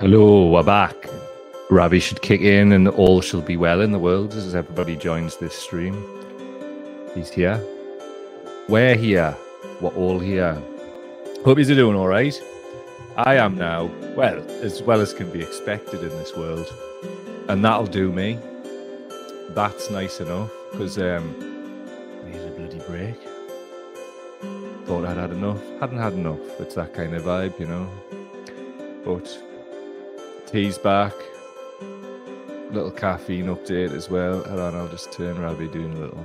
Hello, we're back. Ravi should kick in and all shall be well in the world as everybody joins this stream. He's here. We're here. We're all here. Hope you're doing all right. I am now, well as can be expected in this world. And that'll do me. That's nice enough, because I need a bloody break. Thought I'd had enough. Hadn't had enough. It's that kind of vibe, you know. But tea's back. Little caffeine update as well. Hold on, I'll just turn Ravi doing a little.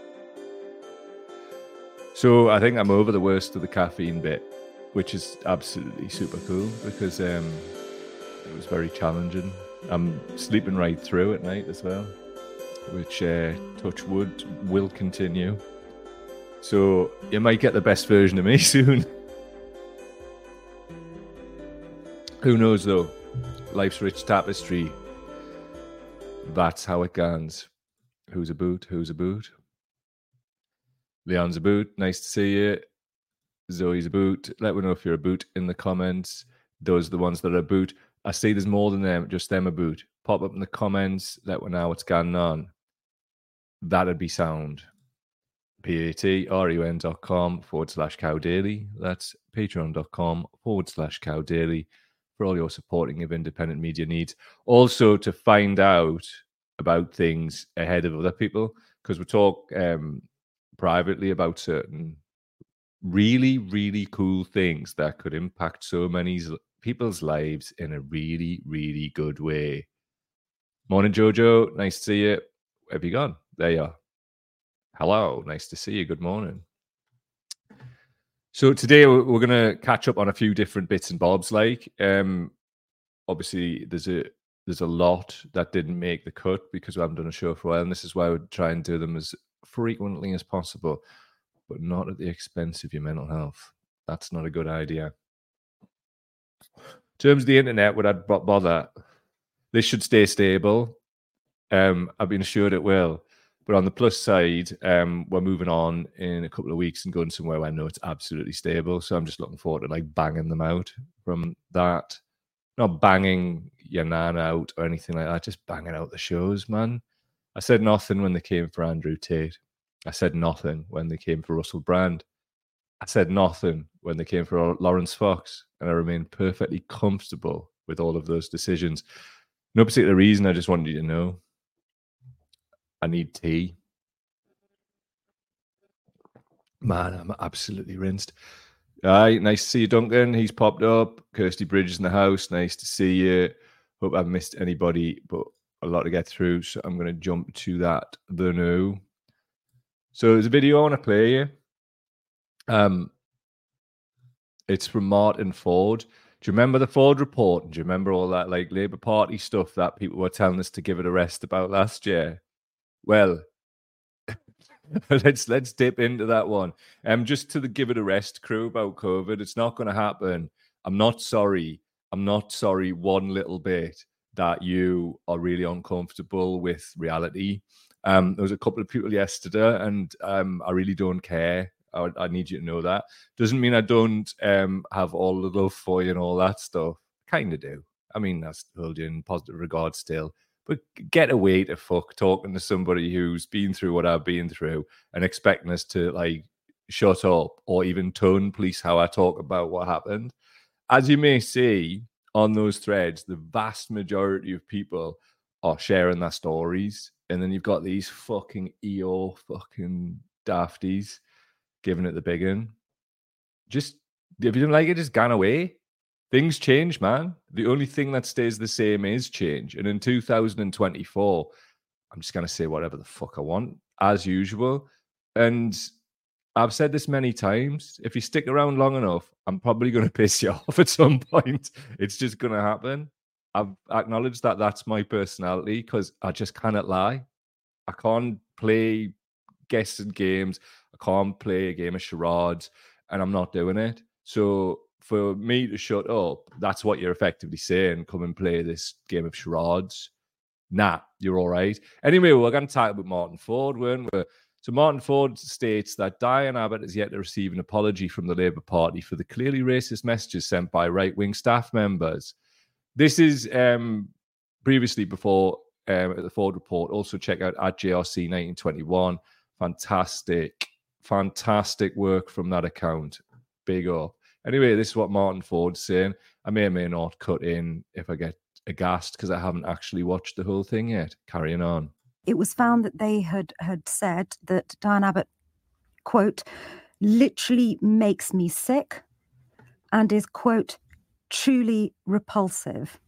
So I think I'm over the worst of the caffeine bit, which is absolutely super cool because it was very challenging. I'm sleeping right through at night as well, which touch wood will continue. So you might get the best version of me soon. Who knows though? Life's rich tapestry. That's how it goes. Who's a boot? Who's a boot? Leon's a boot. Nice to see you. Zoe's a boot. Let me know if you're a boot in the comments. Those are the ones that are a boot. I see there's more than them. Just them a boot. Pop up in the comments. Let me know what's going on. That'd be sound. patreon.com/cowdaily. That's patreon.com/cowdaily for all your supporting of independent media needs. Also to find out about things ahead of other people, because we talk privately about certain really, really cool things that could impact so many people's lives in a really, really good way. Morning, Jojo. Nice to see you. Where have you gone? There you are. Hello. Nice to see you. Good morning. So today we're going to catch up on a few different bits and bobs. Obviously, there's a lot that didn't make the cut because we haven't done a show for a while, and this is why we try and do them as frequently as possible, but not at the expense of your mental health. That's not a good idea. In terms of the internet, would I bother? This should stay stable. I've been assured it will. But on the plus side, we're moving on in a couple of weeks and going somewhere where I know it's absolutely stable. So I'm just looking forward to banging them out from that. Not banging your nan out or anything like that, just banging out the shows, man. I said nothing when they came for Andrew Tate. I said nothing when they came for Russell Brand. I said nothing when they came for Lawrence Fox. And I remain perfectly comfortable with all of those decisions. No particular reason, I just wanted you to know. I need tea. Man, I'm absolutely rinsed. Aye, nice to see you, Duncan. He's popped up. Kirsty Bridges in the house. Nice to see you. Hope I've missed anybody, but a lot to get through, so I'm going to jump to that. So there's a video I want to play you. It's from Martin Ford. Do you remember the Ford report? And do you remember all that Labour Party stuff that people were telling us to give it a rest about last year? Well, let's dip into that one. Just to the give it a rest crew about COVID, it's not going to happen. I'm not sorry one little bit that you are really uncomfortable with reality. There was a couple of people yesterday, and I really don't care. I need you to know that. Doesn't mean I don't have all the love for you and all that stuff. Kind of do. I mean, I hold you in positive regard still. But get away to fuck talking to somebody who's been through what I've been through and expecting us to shut up or even tone police how I talk about what happened. As you may see on those threads, the vast majority of people are sharing their stories. And then you've got these fucking EO fucking dafties giving it the big one. Just, if you don't like it, just gone away. Things change, man. The only thing that stays the same is change. And in 2024, I'm just going to say whatever the fuck I want, as usual. And I've said this many times. If you stick around long enough, I'm probably going to piss you off at some point. It's just going to happen. I've acknowledged that that's my personality because I just cannot lie. I can't play guessing games. I can't play a game of charades, and I'm not doing it. So for me to shut up, that's what you're effectively saying. Come and play this game of charades. Nah, you're all right. Anyway, we're going to talk about Martin Ford, weren't we? So Martin Ford states that Diane Abbott has yet to receive an apology from the Labour Party for the clearly racist messages sent by right-wing staff members. This is previously before at the Ford Report. Also check out at JRC1921. Fantastic work from that account. Big up. Anyway, this is what Martin Ford's saying. I may or may not cut in if I get aghast because I haven't actually watched the whole thing yet. Carrying on. It was found that they had said that Diane Abbott, quote, literally makes me sick and is, quote, truly repulsive.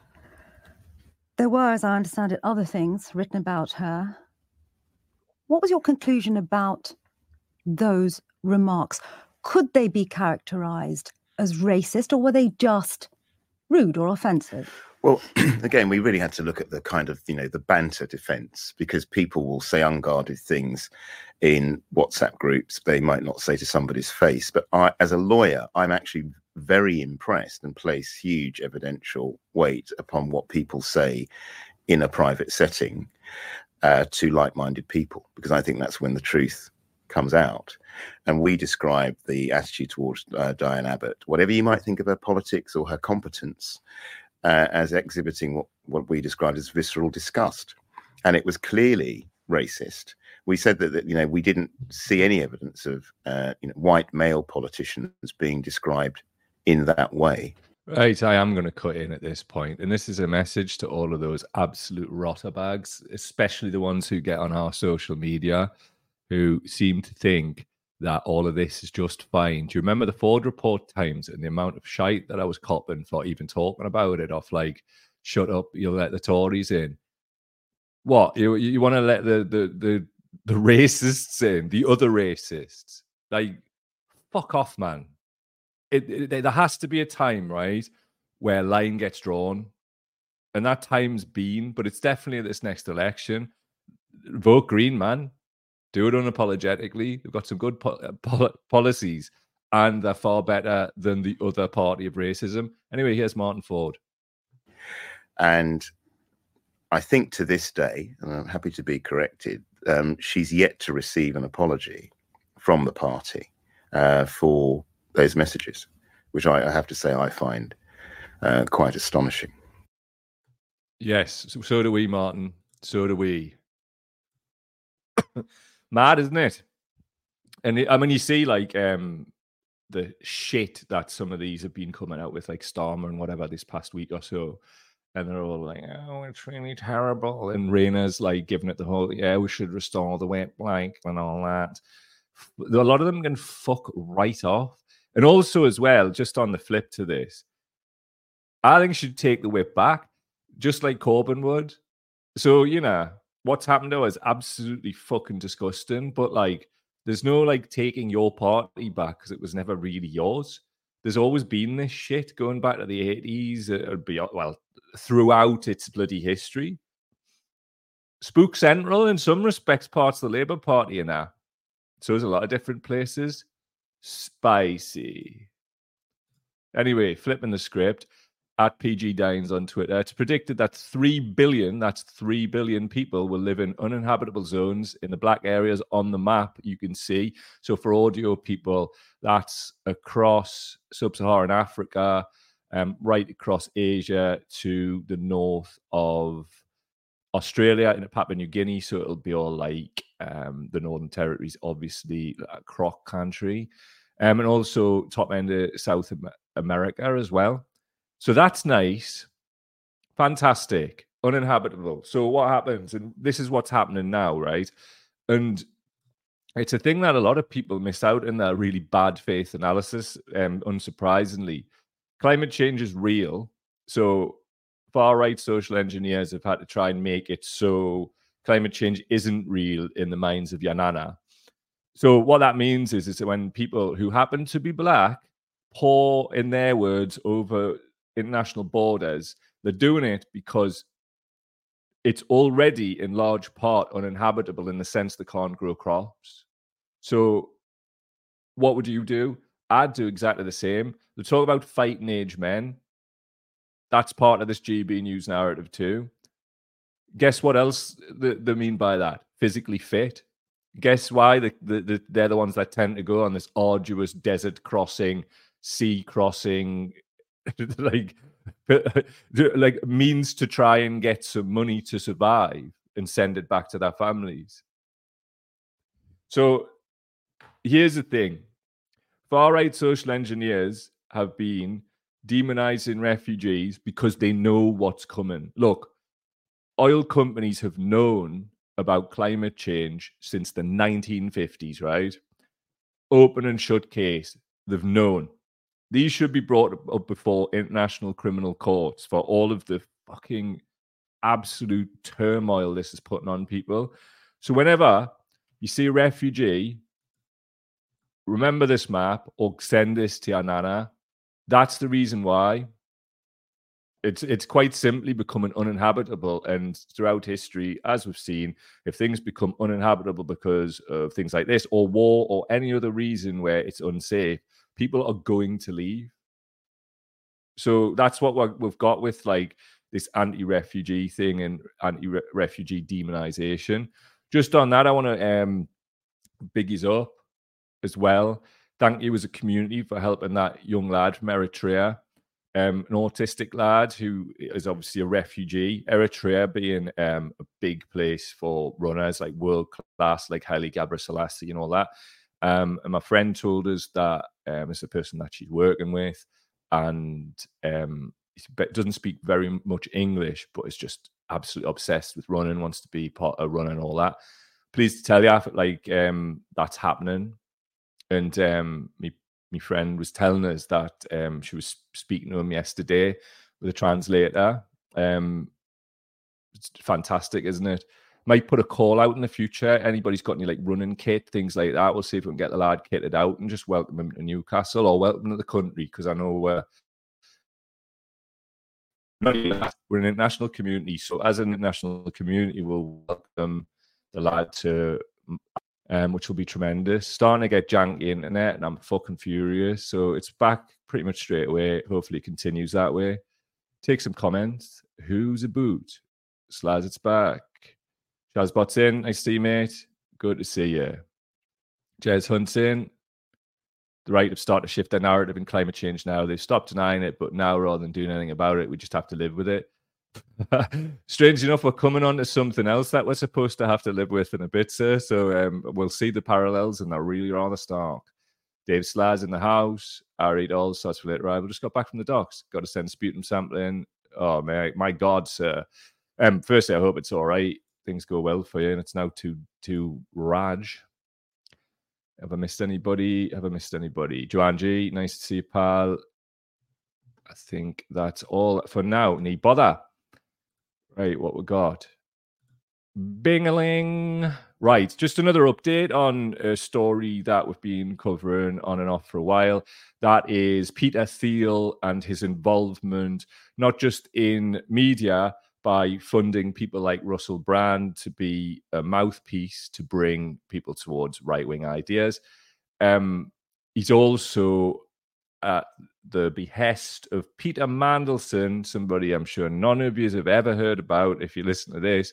There were, as I understand it, other things written about her. What was your conclusion about those remarks? Could they be characterized as racist, or were they just rude or offensive? Well, again, we really had to look at the kind of, the banter defense, because people will say unguarded things in WhatsApp groups they might not say to somebody's face. But as a lawyer, I'm actually very impressed and place huge evidential weight upon what people say in a private setting to like-minded people, because I think that's when the truth comes out. And we describe the attitude towards Diane Abbott, whatever you might think of her politics or her competence, as exhibiting what we described as visceral disgust. And it was clearly racist. We said that we didn't see any evidence of white male politicians being described in that way. Right, I am going to cut in at this point, and this is a message to all of those absolute rotter bags, especially the ones who get on our social media, who seem to think that all of this is just fine. Do you remember the Ford Report times and the amount of shite that I was copping for even talking about it? Off like, shut up, you'll let the Tories in. What, you want to let the racists in, the other racists? Like, fuck off, man. There has to be a time, right, where a line gets drawn, and that time's been, but it's definitely this next election. Vote Green, man. Do it unapologetically. They've got some good policies, and they're far better than the other party of racism. Anyway, here's Martin Ford. And I think to this day, and I'm happy to be corrected, she's yet to receive an apology from the party for those messages, which I have to say I find quite astonishing. Yes, so do we, Martin. So do we. Mad, isn't it? And I mean, you see, like, the shit that some of these have been coming out with, like Starmer and whatever, this past week or so. And they're all like, oh, it's really terrible. And Rayna's like giving it the whole, yeah, we should restore the wet blank and all that. A lot of them can fuck right off. And also, as well, just on the flip to this, I think you should take the whip back, just like Corbyn would. So, what's happened to us is absolutely fucking disgusting. But, like, there's no, like, taking your party back because it was never really yours. There's always been this shit going back to the 80s, well, throughout its bloody history. Spook Central, in some respects, parts of the Labour Party are now. So there's a lot of different places. Spicy. Anyway, flipping the script, at PG Dines on Twitter, it's predicted that 3 billion people will live in uninhabitable zones in the black areas on the map you can see. So for audio people, that's across sub-Saharan Africa, right across Asia to the north of Australia and Papua New Guinea. So it'll be all like the Northern Territories, obviously, croc country, and also top end of South America as well. So that's nice. Fantastic. Uninhabitable. So what happens? And this is what's happening now, right? And it's a thing that a lot of people miss out in their really bad faith analysis, unsurprisingly. Climate change is real. So far-right social engineers have had to try and make it so climate change isn't real in the minds of Yanana. So what that means is that when people who happen to be black pour, in their words, over international borders, they're doing it because it's already in large part uninhabitable in the sense they can't grow crops. So what would you do? I'd do exactly the same. They talk about fighting age men. That's part of this GB News narrative too. Guess what else they mean by that? Physically fit. Guess why they're the ones that tend to go on this arduous desert crossing, sea crossing, like like means to try and get some money to survive and send it back to their families. So here's the thing. Far-right social engineers have been demonizing refugees because they know what's coming. Look, oil companies have known about climate change since the 1950s, right? Open and shut case. They've known. These should be brought up before international criminal courts for all of the fucking absolute turmoil this is putting on people. So whenever you see a refugee, remember this map or send this to your nana. That's the reason why. It's quite simply becoming uninhabitable. And throughout history, as we've seen, if things become uninhabitable because of things like this or war or any other reason where it's unsafe, people are going to leave. So that's what we've got with like this anti-refugee thing and anti-refugee demonization. Just on that, I want to big yous up as well. Thank you as a community for helping that young lad from Eritrea, an autistic lad who is obviously a refugee. Eritrea being a big place for runners, like world class, like Haile Gebrselassie and all that. And my friend told us that it's a person that she's working with, and he doesn't speak very much English, but is just absolutely obsessed with running, wants to be part of running and all that. Pleased to tell you, like that's happening. And my friend was telling us that she was speaking to him yesterday with a translator. It's fantastic, isn't it? Might put a call out in the future. Anybody's got any like running kit, things like that. We'll see if we can get the lad kitted out and just welcome him to Newcastle or welcome to the country, because I know we're an international community. So as an international community, we'll welcome the lad to, which will be tremendous. Starting to get janky internet and I'm fucking furious. So it's back pretty much straight away. Hopefully it continues that way. Take some comments. Who's a boot? Slaz, it's back. Shazbot's in. Nice to see you, mate. Good to see you. Jez Hunt's in. The right have started to shift their narrative in climate change now. They've stopped denying it, but now rather than doing anything about it, we just have to live with it. Strange enough, we're coming on to something else that we're supposed to have to live with in a bit, sir. So we'll see the parallels, and they're really rather stark. Dave Slaz in the house. Ari Dolls, starts for later. Rival just got back from the docks. Got to send sputum sampling. Oh, my God, sir. Firstly, I hope it's all right. Things go well for you, and it's now to Raj. Have I missed anybody? Joanne G, nice to see you, pal. I think that's all for now. Need bother. Right, what we got? Bing-a-ling. Right, just another update on a story that we've been covering on and off for a while. That is Peter Thiel and his involvement, not just in media, by funding people like Russell Brand to be a mouthpiece to bring people towards right-wing ideas. He's also at the behest of Peter Mandelson, somebody I'm sure none of you have ever heard about if you listen to this,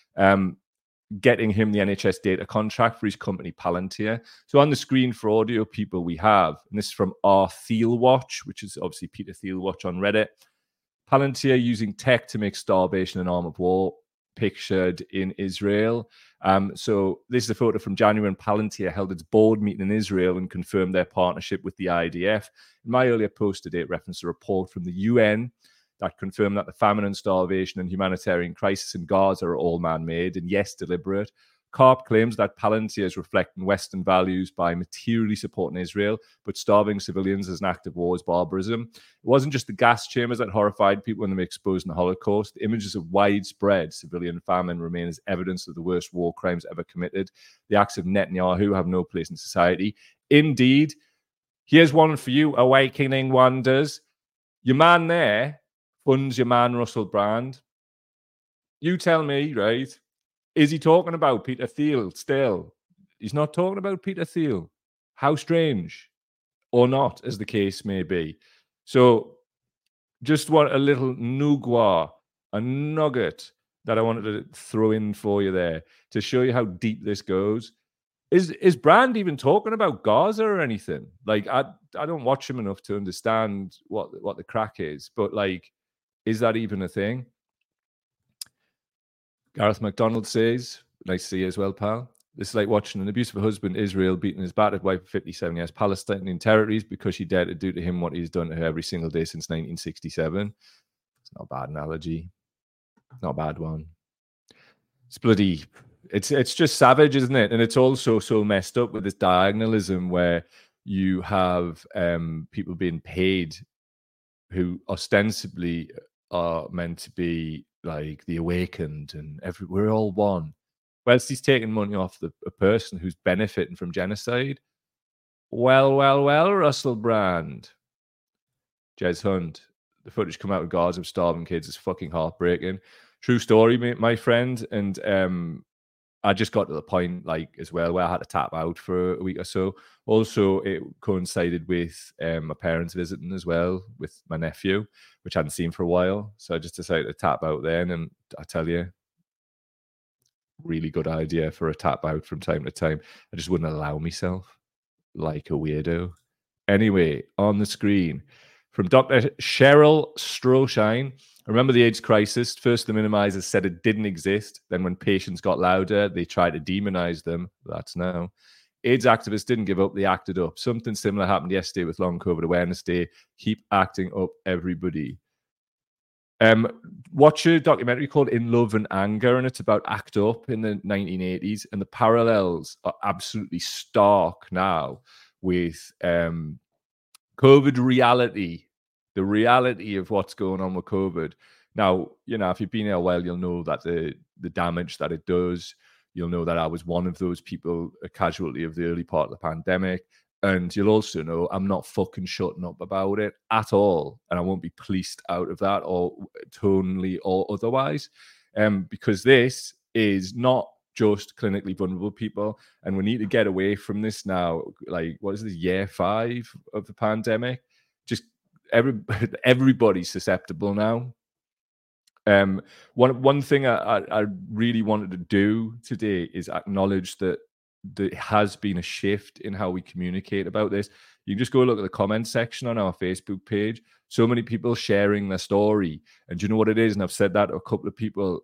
getting him the NHS data contract for his company Palantir. So on the screen for audio people we have, and this is from R Thiel Watch, which is obviously Peter Thiel Watch on Reddit. Palantir using tech to make starvation an arm of war, pictured in Israel. So this is a photo from January when Palantir held its board meeting in Israel and confirmed their partnership with the IDF. In my earlier post today, it referenced a report from the UN that confirmed that the famine and starvation and humanitarian crisis in Gaza are all man-made and, yes, deliberate. CARP claims that Palantir is reflecting Western values by materially supporting Israel, but starving civilians as an act of war is barbarism. It wasn't just the gas chambers that horrified people when they were exposed in the Holocaust. The images of widespread civilian famine remain as evidence of the worst war crimes ever committed. The acts of Netanyahu have no place in society. Indeed, here's one for you, Awakening Wonders. Your man there funds your man Russell Brand. You tell me, right? Is he talking about Peter Thiel still? He's not talking about Peter Thiel. How strange, or not, as the case may be. So just want a little a nugget that I wanted to throw in for you there to show you how deep this goes. Is Brand even talking about Gaza or anything? Like, I don't watch him enough to understand what the crack is, but like, Is that even a thing? Gareth McDonald says, nice to see you as well, pal. This is like watching an abusive husband, Israel, beating his battered wife for 57 years, Palestinian territories, because she dared to do to him what he's done to her every single day since 1967. It's not a bad analogy. Not a bad one. It's bloody... It's just savage, isn't it? And it's also so messed up with this diagonalism where you have people being paid who ostensibly are meant to be like the awakened and we're all one. Whilst he's taking money off a person who's benefiting from genocide. Well, Russell Brand. Jez Hunt. The footage come out of Gaza of starving kids is fucking heartbreaking. True story, my friend. And I just got to the point, like, as well, where I had to tap out for a week or so. Also, it coincided with my parents visiting as well with my nephew, which I hadn't seen for a while. So I just decided to tap out then. And I tell you, really good idea for a tap out from time to time. I just wouldn't allow myself like a weirdo. Anyway, on the screen, from Dr. Cheryl Stroshine. Remember the AIDS crisis? First, the minimizers said it didn't exist. Then when patients got louder, they tried to demonize them. That's now. AIDS activists didn't give up. They acted up. Something similar happened yesterday with Long COVID Awareness Day. Keep acting up, everybody. Watch a documentary called In Love and Anger, and it's about ACT UP in the 1980s. And the parallels are absolutely stark now with COVID reality. The reality of what's going on with COVID. Now, you know, if you've been here a while, you'll know that the damage that it does. You'll know that I was one of those people, a casualty of the early part of the pandemic. And you'll also know I'm not fucking shutting up about it at all. And I won't be policed out of that or tonally or otherwise. Because this is not just clinically vulnerable people. And we need to get away from this now. Like, what is this, year 5 of the pandemic? Just everybody's susceptible now. One thing I really wanted to do today is acknowledge that there has been a shift in how we communicate about this. You can just go look at the comment section on our Facebook page. So many people sharing their story. And do you know what it is? And I've said that to a couple of people.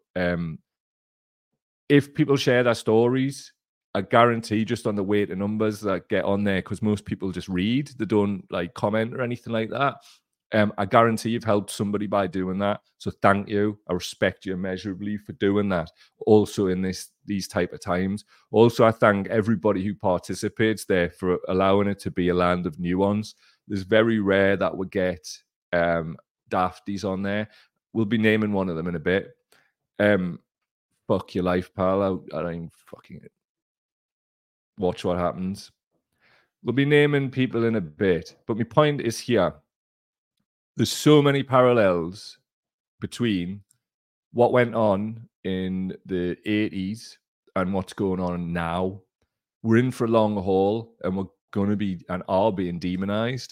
If people share their stories, I guarantee just on the weight of numbers that get on there, because most people just read, they don't like comment or anything like that. I guarantee you've helped somebody by doing that. So thank you. I respect you immeasurably for doing that. Also in these type of times. Also, I thank everybody who participates there for allowing it to be a land of nuance. It's very rare that we get dafties on there. We'll be naming one of them in a bit. Fuck your life, pal. I don't even fucking watch what happens. We'll be naming people in a bit. But my point is here. There's so many parallels between what went on in the 80s and what's going on now. We're in for a long haul and we're going to be and are being demonized.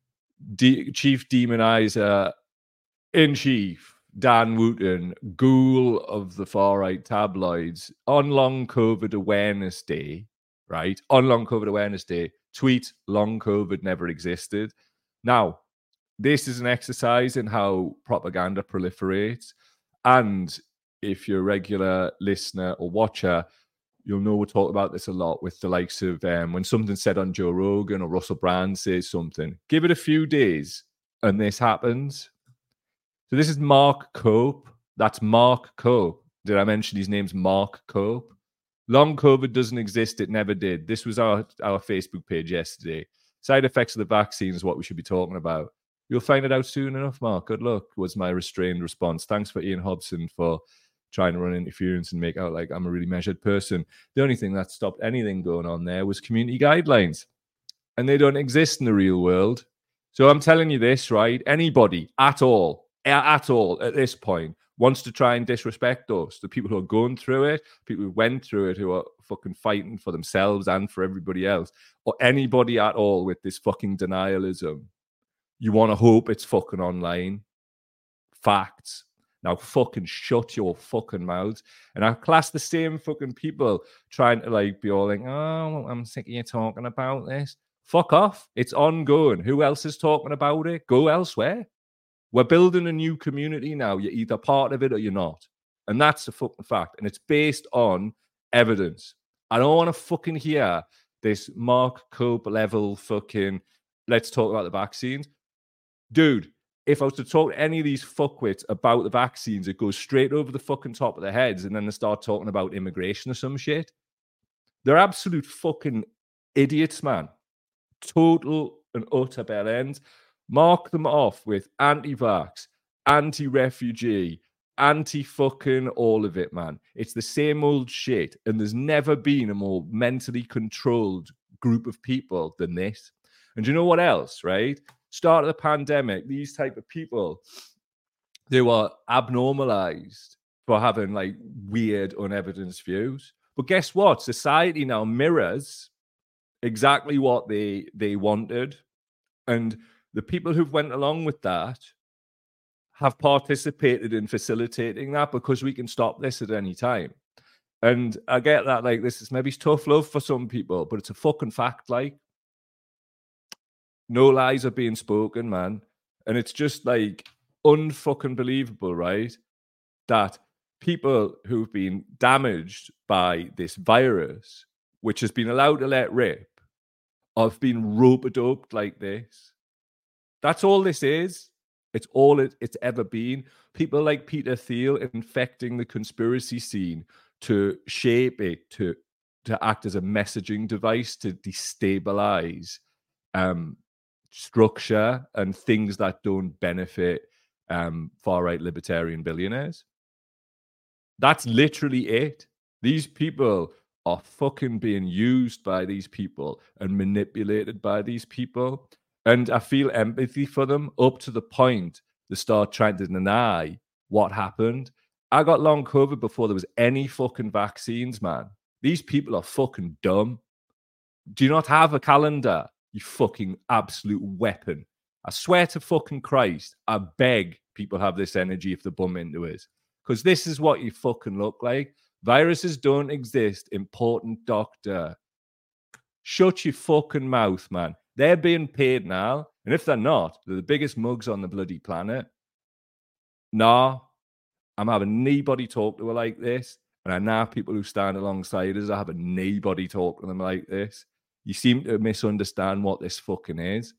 Chief demonizer in chief, Dan Wooten, ghoul of the far-right tabloids, on Long COVID Awareness Day, right? On Long COVID Awareness Day, tweet, long COVID never existed. Now, this is an exercise in how propaganda proliferates. And if you're a regular listener or watcher, you'll know we'll talk about this a lot with the likes of when something's said on Joe Rogan or Russell Brand says something. Give it a few days and this happens. So this is Mark Cope. That's Mark Cope. Did I mention his name's Mark Cope? Long COVID doesn't exist. It never did. This was our Facebook page yesterday. Side effects of the vaccine is what we should be talking about. You'll find it out soon enough, Mark. Good luck, was my restrained response. Thanks for Ian Hobson for trying to run interference and make out like I'm a really measured person. The only thing that stopped anything going on there was community guidelines. And they don't exist in the real world. So I'm telling you this, right? Anybody at all at this point wants to try and disrespect us, the people who are going through it, people who went through it, who are fucking fighting for themselves and for everybody else, or anybody at all with this fucking denialism. You want to hope it's fucking online. Facts. Now fucking shut your fucking mouths. And I class the same fucking people trying to like be all like, oh, I'm sick of you talking about this. Fuck off. It's ongoing. Who else is talking about it? Go elsewhere. We're building a new community now. You're either part of it or you're not. And that's a fucking fact. And it's based on evidence. I don't want to fucking hear this Mark Cope level fucking, let's talk about the vaccines. Dude, if I was to talk to any of these fuckwits about the vaccines, it goes straight over the fucking top of their heads, and then they start talking about immigration or some shit. They're absolute fucking idiots, man. Total and utter bell ends. Mark them off with anti-vax, anti-refugee, anti-fucking all of it, man. It's the same old shit, and there's never been a more mentally controlled group of people than this. And do you know what else, right? Start of the pandemic, these type of people, they were abnormalized for having like weird, unevidenced views. But guess what? Society now mirrors exactly what they wanted. And the people who've went along with that have participated in facilitating that, because we can stop this at any time. And I get that, like, this is maybe tough love for some people, but it's a fucking fact. Like, no lies are being spoken, man. And it's just like unfucking believable, right? That people who've been damaged by this virus, which has been allowed to let rip, have been rope-a-doped like this. That's all this is. It's all it's ever been. People like Peter Thiel infecting the conspiracy scene to shape it, to act as a messaging device to destabilize structure and things that don't benefit far-right libertarian billionaires. That's literally it. These people are fucking being used by these people and manipulated by these people. And I feel empathy for them up to the point they start trying to deny what happened. I got long COVID before there was any fucking vaccines, man. These people are fucking dumb. Do you not have a calendar? You fucking absolute weapon. I swear to fucking Christ, I beg people have this energy if they bum into it. Because this is what you fucking look like. Viruses don't exist, important doctor. Shut your fucking mouth, man. They're being paid now. And if they're not, they're the biggest mugs on the bloody planet. Nah, I'm having nobody talk to her like this. And I know people who stand alongside us are having nobody talk to them like this. You seem to misunderstand what this fucking is.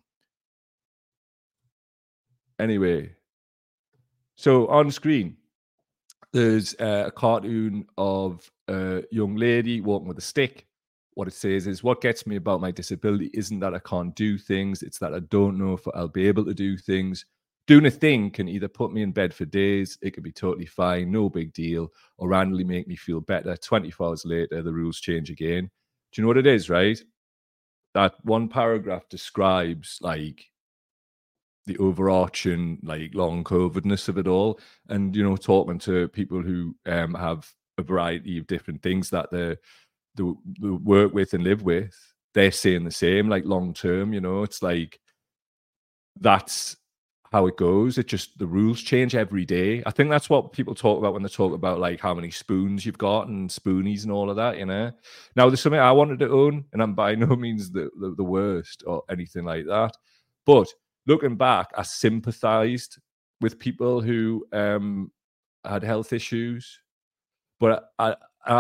Anyway, so on screen, there's a cartoon of a young lady walking with a stick. What it says is, what gets me about my disability isn't that I can't do things. It's that I don't know if I'll be able to do things. Doing a thing can either put me in bed for days, it could be totally fine, no big deal, or randomly make me feel better. 24 hours later, the rules change again. Do you know what it is, right? That one paragraph describes like the overarching like long COVIDness of it all, and you know, talking to people who have a variety of different things that they work with and live with, they're saying the same. Like long term, you know, it's like that's how it goes. It just, the rules change every day. I think that's what people talk about when they talk about like how many spoons you've got and spoonies and all of that, you know. Now there's something I wanted to own, and I'm by no means the worst or anything like that, but looking back, I sympathized with people who had health issues, but I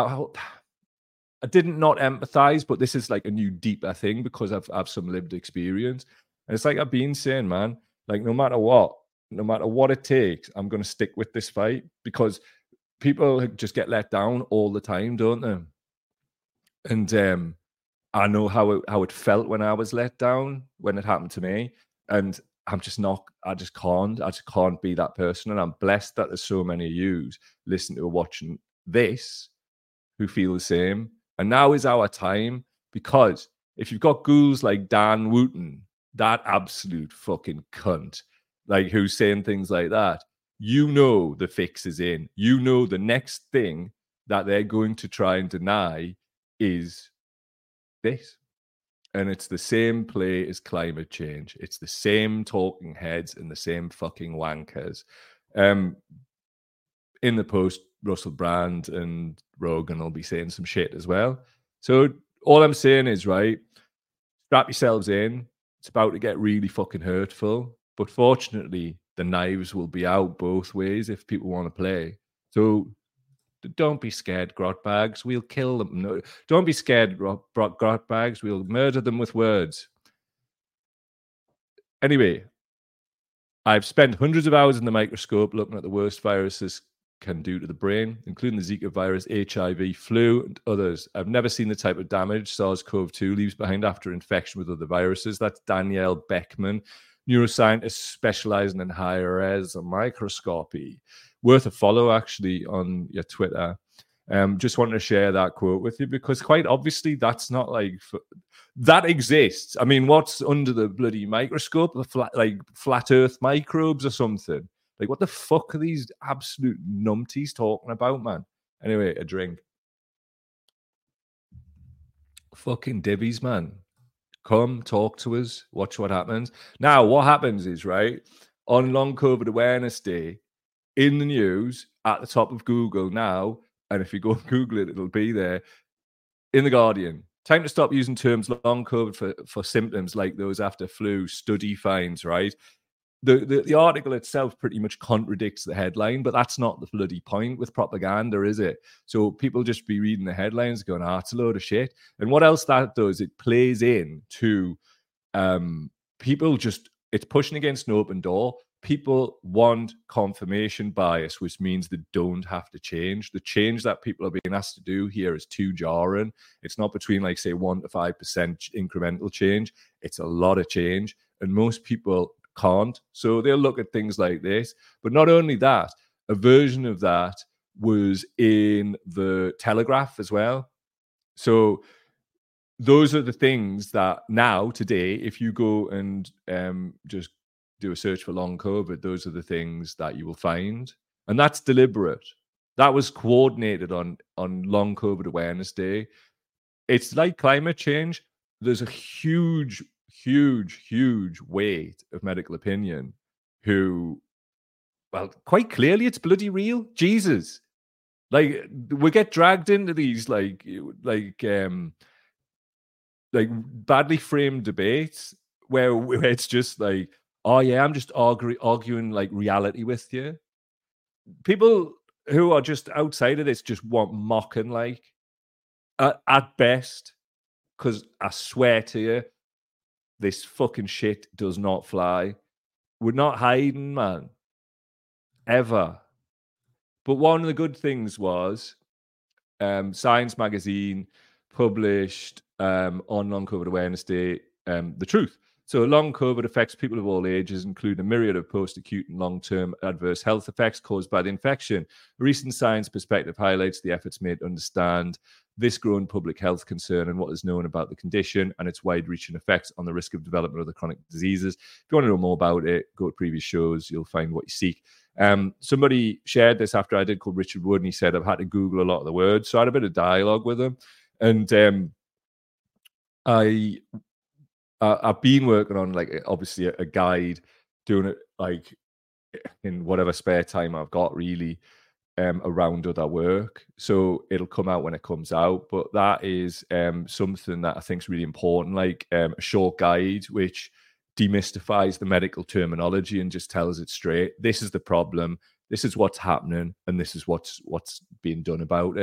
didn't not empathize. But this is like a new, deeper thing because I've some lived experience, and it's like I've been saying, man, like no matter what it takes, I'm going to stick with this fight, because people just get let down all the time, don't they? And I know how it felt when I was let down when it happened to me. And I just can't be that person. And I'm blessed that there's so many of you listening to or watching this who feel the same. And now is our time, because if you've got ghouls like Dan Wooten, that absolute fucking cunt, like who's saying things like that, you know the fix is in. You know the next thing that they're going to try and deny is this. And it's the same play as climate change. It's the same talking heads and the same fucking wankers. In the post, Russell Brand and Rogan will be saying some shit as well. So all I'm saying is, right, strap yourselves in. It's about to get really fucking hurtful. But fortunately, the knives will be out both ways if people want to play. So don't be scared, grot bags. We'll kill them. No, don't be scared, grot bags. We'll murder them with words. Anyway, I've spent hundreds of hours in the microscope looking at the worst viruses can do to the brain, including the Zika virus, HIV, flu, and others. I've never seen the type of damage SARS-CoV-2 leaves behind after infection with other viruses. That's Danielle Beckman, neuroscientist specializing in high-res microscopy. Worth a follow, actually, on your Twitter. Just wanted to share that quote with you because quite obviously that's not like... that exists. I mean, what's under the bloody microscope? The flat earth microbes or something? Like, what the fuck are these absolute numpties talking about, man? Anyway, a drink. Fucking divvies, man. Come, talk to us, watch what happens. Now, what happens is, right, on Long COVID Awareness Day, in the news, at the top of Google now, and if you go and Google it, it'll be there, in The Guardian, time to stop using terms long COVID for symptoms like those after flu, study finds, right? The article itself pretty much contradicts the headline, but that's not the bloody point with propaganda, is it? So people just be reading the headlines going, it's a load of shit. And what else that does, it plays in to people just, it's pushing against an open door. People want confirmation bias, which means they don't have to change. The change that people are being asked to do here is too jarring. It's not between, like, say, 1 to 5% incremental change. It's a lot of change. And most people can't. So they'll look at things like this. But not only that, a version of that was in the Telegraph as well. So those are the things that now, today, if you go and just do a search for long COVID, those are the things that you will find. And that's deliberate. That was coordinated on Long COVID Awareness Day. It's like climate change. There's a huge weight of medical opinion who, well, quite clearly it's bloody real. Jesus. Like, we get dragged into these like badly framed debates where it's just like, oh yeah, I'm just arguing like reality with you. People who are just outside of this just want mocking, like, at best, because I swear to you, this fucking shit does not fly. We're not hiding, man. Ever. But one of the good things was Science Magazine published on Long COVID Awareness Day the truth. So long COVID affects people of all ages, including a myriad of post-acute and long-term adverse health effects caused by the infection. A recent science perspective highlights the efforts made to understand this growing public health concern and what is known about the condition and its wide-reaching effects on the risk of development of other chronic diseases. If you want to know more about it, go to previous shows. You'll find what you seek. Somebody shared this after I did, called Richard Wood, and he said, I've had to Google a lot of the words. So I had a bit of dialogue with him. And I've been working on, like, obviously a guide, doing it like in whatever spare time I've got, really, around other work. So it'll come out when it comes out. But that is something that I think is really important, like a short guide which demystifies the medical terminology and just tells it straight. This is the problem. This is what's happening, and this is what's being done about it.